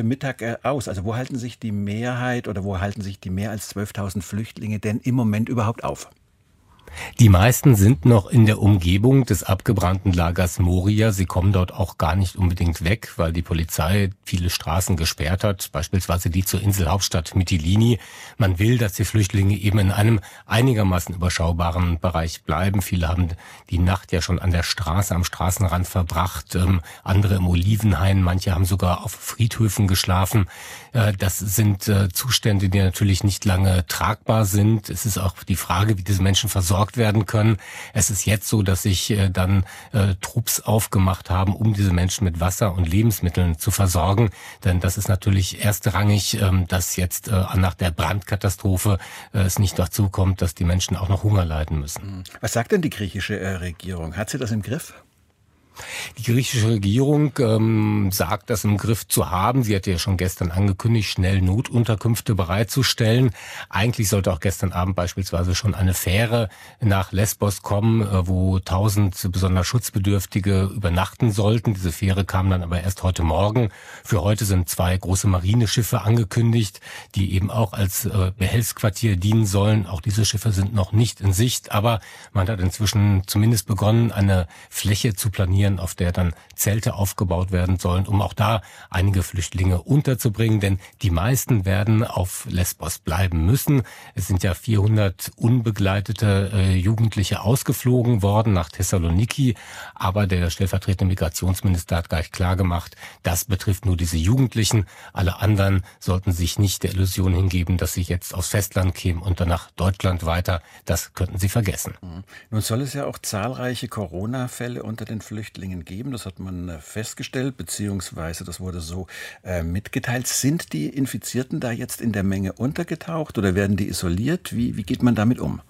heute Mittag aus? Also wo halten sich die Mehrheit oder wo halten sich die mehr als 12.000 Flüchtlinge denn im Moment überhaupt auf? Die meisten sind noch in der Umgebung des abgebrannten Lagers Moria. Sie kommen dort auch gar nicht unbedingt weg, weil die Polizei viele Straßen gesperrt hat, beispielsweise die zur Inselhauptstadt Mytilini. Man will, dass die Flüchtlinge eben in einem einigermaßen überschaubaren Bereich bleiben. Viele haben die Nacht ja schon an der Straße, am Straßenrand verbracht, andere im Olivenhain, manche haben sogar auf Friedhöfen geschlafen. Das sind Zustände, die natürlich nicht lange tragbar sind. Es ist auch die Frage, wie diese Menschen versorgt werden können. Es ist jetzt so, dass sich dann Trupps aufgemacht haben, um diese Menschen mit Wasser und Lebensmitteln zu versorgen. Denn das ist natürlich erstrangig, dass jetzt nach der Brandkatastrophe es nicht dazu kommt, dass die Menschen auch noch Hunger leiden müssen. Was sagt denn die griechische Regierung? Hat sie das im Griff? Die griechische Regierung sagt, das im Griff zu haben. Sie hatte ja schon gestern angekündigt, schnell Notunterkünfte bereitzustellen. Eigentlich sollte auch gestern Abend beispielsweise schon eine Fähre nach Lesbos kommen, wo 1000 besonders Schutzbedürftige übernachten sollten. Diese Fähre kam dann aber erst heute Morgen. Für heute sind 2 große Marineschiffe angekündigt, die eben auch als Behelfsquartier dienen sollen. Auch diese Schiffe sind noch nicht in Sicht, aber man hat inzwischen zumindest begonnen, eine Fläche zu planieren, auf der dann Zelte aufgebaut werden sollen, um auch da einige Flüchtlinge unterzubringen, denn die meisten werden auf Lesbos bleiben müssen. Es sind ja 400 unbegleitete Jugendliche ausgeflogen worden nach Thessaloniki, aber der stellvertretende Migrationsminister hat gleich klargemacht, das betrifft nur diese Jugendlichen. Alle anderen sollten sich nicht der Illusion hingeben, dass sie jetzt aufs Festland kämen und dann nach Deutschland weiter. Das könnten sie vergessen. Nun soll es ja auch zahlreiche Corona-Fälle unter den Flüchtlingen geben. Das hat man festgestellt, beziehungsweise das wurde so mitgeteilt. Sind die Infizierten da jetzt in der Menge untergetaucht oder werden die isoliert? Wie geht man damit um?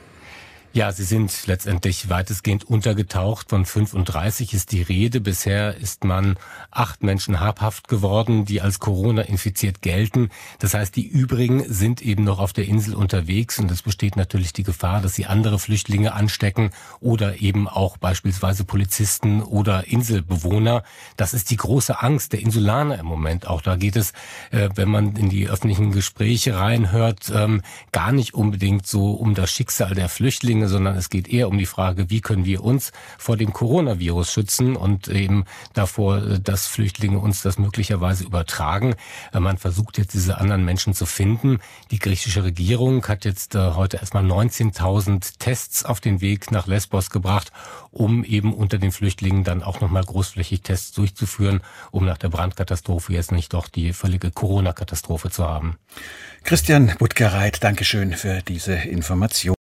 Ja, sie sind letztendlich weitestgehend untergetaucht. Von 35 ist die Rede. Bisher ist man 8 Menschen habhaft geworden, die als Corona infiziert gelten. Das heißt, die übrigen sind eben noch auf der Insel unterwegs und es besteht natürlich die Gefahr, dass sie andere Flüchtlinge anstecken oder eben auch beispielsweise Polizisten oder Inselbewohner. Das ist die große Angst der Insulaner im Moment. Auch da geht es, wenn man in die öffentlichen Gespräche reinhört, gar nicht unbedingt so um das Schicksal der Flüchtlinge, sondern es geht eher um die Frage, wie können wir uns vor dem Coronavirus schützen und eben davor, dass Flüchtlinge uns das möglicherweise übertragen. Man versucht jetzt, diese anderen Menschen zu finden. Die griechische Regierung hat jetzt heute erstmal 19.000 Tests auf den Weg nach Lesbos gebracht, um eben unter den Flüchtlingen dann auch nochmal großflächig Tests durchzuführen, um nach der Brandkatastrophe jetzt nicht doch die völlige Corona-Katastrophe zu haben. Christian Buttgereit, Dankeschön für diese Information.